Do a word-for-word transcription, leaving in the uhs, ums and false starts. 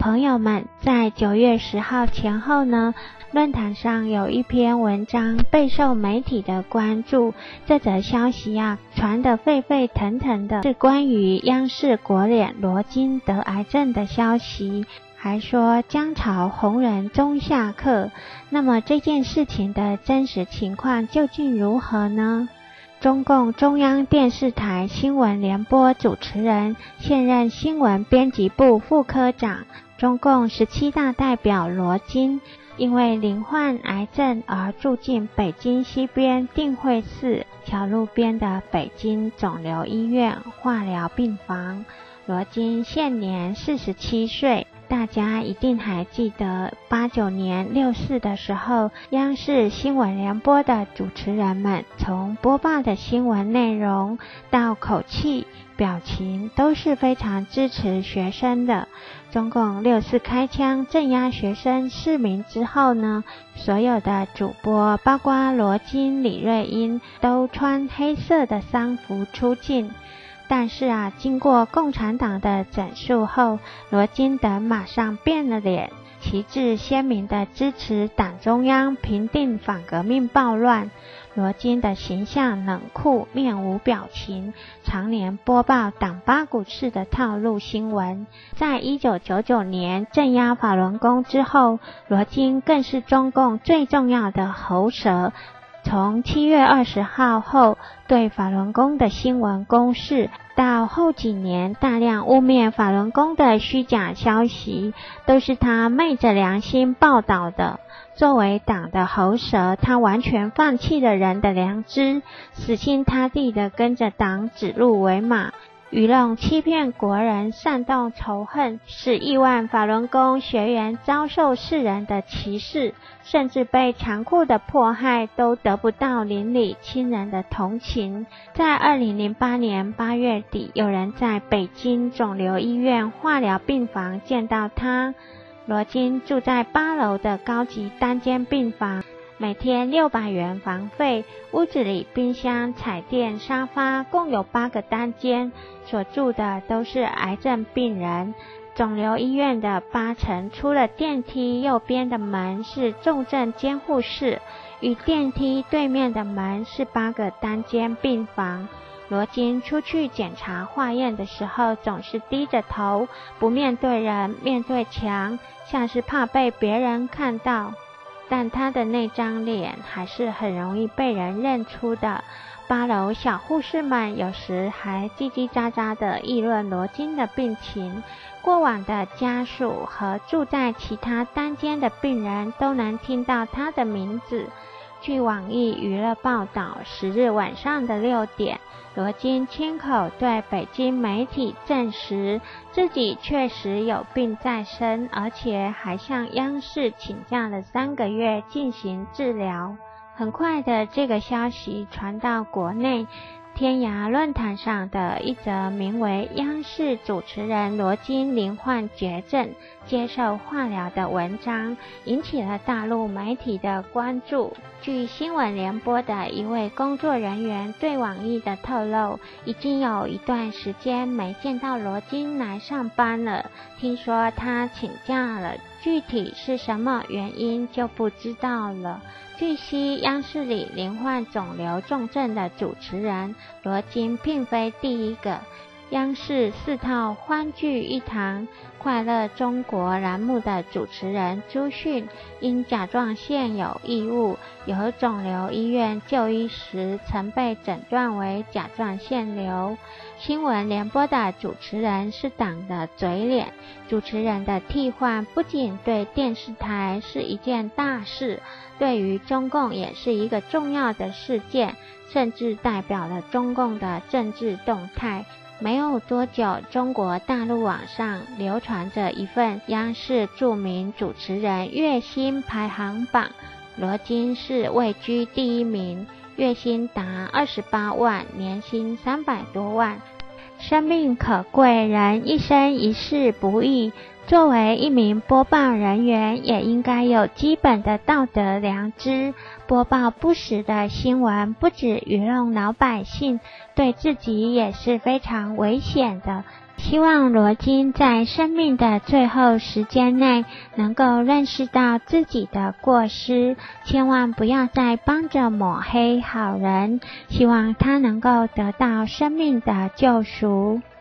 朋友们，在九月十号前后呢，论坛上有一篇文章备受媒体的关注。这则消息啊，传得沸沸腾腾的是关于央视国脸罗金得癌症的消息，还说江朝红人终下课。那么这件事情的真实情况究竟如何呢？中共中央电视台新闻联播主持人，现任新闻编辑部副科长，中共十七大代表罗金，因为罹患癌症而住进北京西边定慧寺桥路边的北京肿瘤医院化疗病房。罗金现年四十七岁。大家一定还记得八九年六四的时候，央视新闻联播的主持人们从播报的新闻内容到口气表情都是非常支持学生的。中共六四开枪镇压学生市民之后呢，所有的主播包括罗金、李瑞英都穿黑色的丧服出镜。但是啊，经过共产党的整肃后，罗金等马上变了脸，旗帜鲜明地支持党中央平定反革命暴乱。罗金的形象冷酷，面无表情，常年播报党八股式的套路新闻。在一九九九年镇压法轮功之后，罗金更是中共最重要的喉舌。从七月二十号后对法轮功的新闻攻势，到后几年大量污蔑法轮功的虚假消息，都是他昧着良心报道的。作为党的喉舌，他完全放弃了人的良知，死心塌地地跟着党指鹿为马，愚弄欺骗国人，煽动仇恨，使亿万法轮功学员遭受世人的歧视，甚至被残酷的迫害，都得不到邻里亲人的同情。在二零零八年八月底，有人在北京肿瘤医院化疗病房见到他。罗金住在八楼的高级单间病房，每天六百元房费，屋子里冰箱、彩电、沙发，共有八个单间，所住的都是癌症病人。肿瘤医院的八层，出了电梯右边的门是重症监护室，与电梯对面的门是八个单间病房。罗金出去检查化验的时候，总是低着头，不面对人，面对墙，像是怕被别人看到。但他的那张脸还是很容易被人认出的。八楼小护士们有时还叽叽喳喳地议论罗金的病情，过往的家属和住在其他单间的病人都能听到他的名字。据网易娱乐报道，十日晚上的六点，罗金亲口对北京媒体证实自己确实有病在身，而且还向央视请假了三个月进行治疗。很快的，这个消息传到国内，天涯论坛上的一则名为央视主持人罗金罹患绝症接受化疗的文章，引起了大陆媒体的关注。据新闻联播的一位工作人员对网易的透露，已经有一段时间没见到罗金来上班了，听说他请假了，具体是什么原因就不知道了。据悉，央视里罹患肿瘤重症的主持人罗金并非第一个。央视四套欢聚一堂、快乐中国栏目的主持人朱迅，因甲状腺有异物，由肿瘤医院就医时曾被诊断为甲状腺瘤。新闻联播的主持人是党的嘴脸，主持人的替换不仅对电视台是一件大事，对于中共也是一个重要的事件，甚至代表了中共的政治动态。没有多久，中国大陆网上流传着一份央视著名主持人月薪排行榜，罗金是位居第一名，月薪达二十八万，年薪三百多万。生命可贵，人一生一世不易，作为一名播报人员，也应该有基本的道德良知。播报不实的新闻，不止愚弄老百姓，对自己也是非常危险的。 希望罗金在生命的最后时间内能够认识到自己的过失，千万不要再帮着抹黑好人，希望他能够得到生命的救赎。